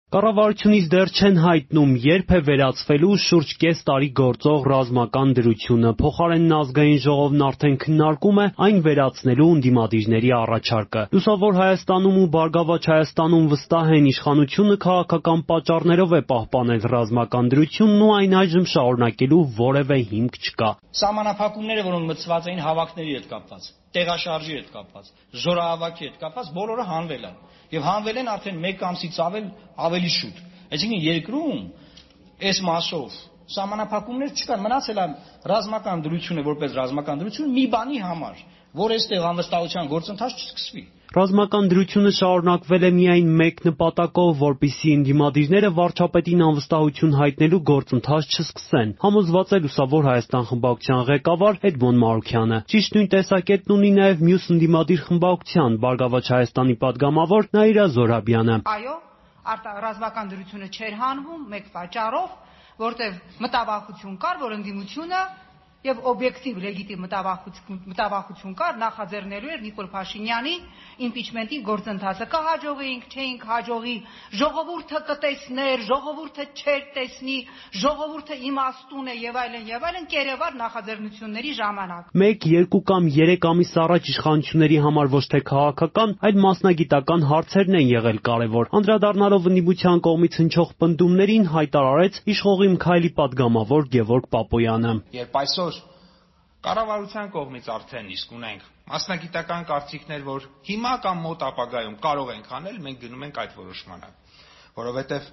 Կառավարությունից դեռ չեն հայտնում, երբ է վերացվելու շուրջ կես տարի գործող ռազմական դրությունը, փոխարենն Ազգային ժողովն արդեն քննարկում է այն վերացնելու ընդդիմադիրների առաջարկը։ Լուսավոր Հայաստանում ու Բարգավաճ Հայաստանում վստահ են, իշխանությունը քաղաքական պատճառներով է պահպանել ռազմական դրությունն ու այն այժմ շարունակելու որևէ հիմք չկա։ Սահմանափակումները, որոնք մտցված էին հավաքների հետ կապված, տեղաշարժի հետ կապված, զորահավաքի հետ կապված, բոլորը հանվել են։ Եվ հանվել են արդեն 1 ամսից ավելի շուտ։ Այսինքն երկրում այս մասով սահմանափակումներ չկան, մնացել է ռազմական դրությունը որպես ռազմական դրություն մի բանի համար, որ այստեղ անվստահության գործընթաց չսկսվի։ Ռազմական դրությունը շարունակվել է միայն մեկ նպատակով, որպեսզի ընդդիմադիրները վարչապետին անվստահություն հայտնելու գործընթաց չսկսեն, համոզված է Լուսավոր Հայաստան խմբակցության ղեկավար Էդմոն Մարուքյանը։ Ճիշտ նույն տեսակետն ունի նաև մյուս ընդդիմադիր խմբակցության Բարգավաճ Հայաստանի падգամավոր Նաիրա Զոհրաբյանը։ Այո, ռազմական դրությունը չէր հանվում մեկ պատճառով, որտեղ մտավախություն կար, որ ընդդիմությունը եւ օբյեկտիվ լեգիտիմ մտավախություն կար նախաձեռնելու էր Նիկոլ Փաշինյանի իմպիչմենտի գործընթացը։ Կհաջողեինք, չէինք հաջողի, ժողովուրդը կտեսներ, ժողովուրդը չէր տեսնի, ժողովուրդը իմաստուն է եւ այլն, կերեվար նախաձեռնությունների ժամանակ։ 1, 2 կամ 3 ամիս առաջ իշխանությունների համար ոչ թե քաղաքական, այլ մասնագիտական հարցերն են եղել կարևոր։ Անդրադառնալով ընդդիմության կողմից հնչող պնդումներին հայտարարեց իշխողի Մքայլի падգամավոր Գևորգ Պապոյանը։ Երբ այսօր կառավարության կողմից արդեն իսկ ունենք մասնագիտական կարծիքներ, որ հիմա կամ մոտ ապագայում կարող ենք անել, մենք գնում ենք այդ որոշմանը, որովհետև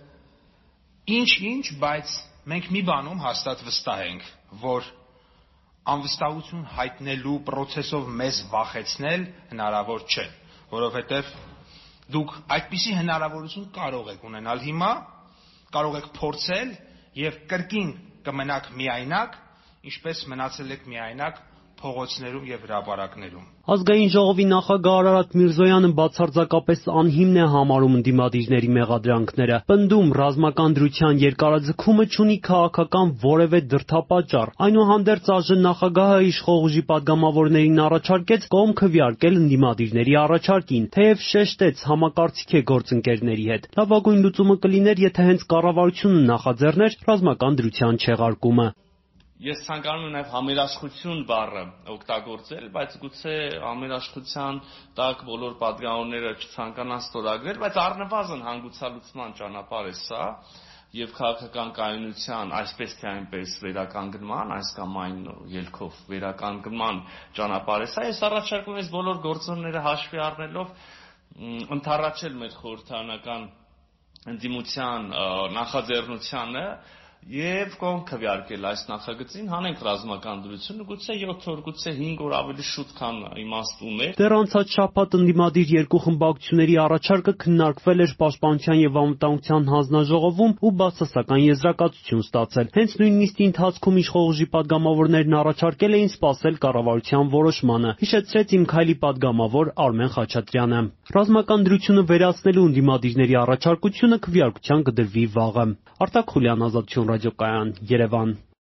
ինչ, բայց մենք մի բանում հաստատ վստահ ենք, որ անվստահություն հայտնելու process-ով մեզ վախեցնել հնարավոր չէ, որովհետև դուք այդպիսի հնարավորություն կարող եք ունենալ հիմա, կարող եք փորձել եւ կրկին կմնաք միայնակ, ինչպես մնացել եք միայնակ փողոցներում եւ հրապարակներում։ Ազգային ժողովի նախագահ Արարատ Միրզոյանը բացարձակապես անհիմն է համարում ընդդիմադիրների մեղադրանքները։ Պնդում ռազմական դրության երկարաձգումը չունի քաղաքական որևէ դրդապատճառ։ Այնուհանդերձ ԱԺ նախագահը իշխող ուժի падգամավորներին առաջարկեց կողմ քվեարկել ընդդիմադիրների առաջարկին, թեև շեշտեց համակարծիք է գործընկերների հետ։ Լավագույն լուծումը կլիներ, եթե հենց կառավարությունը նախաձեռներ ռազմական դրության չեղարկումը։ Ես ցանկանում եմ նաև համերաշխություն բառը օգտագործել, բայց գուցե համերաշխության տակ բոլոր падգամավորները չցանկանան ստորագրել, բայց առնվազն հանգուցալուծման ճանապարհ է սա եւ քաղաքական կայունության այսպես թե այնպես վերականգնման, այս կամ այն ելքով վերականգնման ճանապարհ է սա։ Ես առաջարկում եմ այս բոլոր գործոնները հաշվի առնելով ընդառաջել մեր խորհրդարանական ընդդիմության նախաձեռնությանը եւ կողմ քվեարկել այս նախագծին, հանենք ռազմական դրությունը, գուցե 7 օր, գուցե 5 օր ավելի շուտ, քան իմաստուն է։ Դեռ անցած շաբաթ ընդդիմադիր երկու խմբակցությունների առաջարկը քննարկվել էր Պաշտպանության եւ Անվտանգության հանձնաժողովում ու բացասական եզրակացություն ստացել։ Հենց նույն նիստի ընթացքում իշխող ուժի падգամավորներն առաջարկել էին սպասել կառավարության որոշմանը, հիշեցրեց Իմ Քայլի падգամավոր Արմեն Խաչատրյանը։ Ռազմական դրությունը վերացնելու ընդդիմադիրների առաջարկությունը քվեարկության կդրվի վաղը։ Արտակ Խուլյան, Ազատություն ռադիոկայան, Երևան։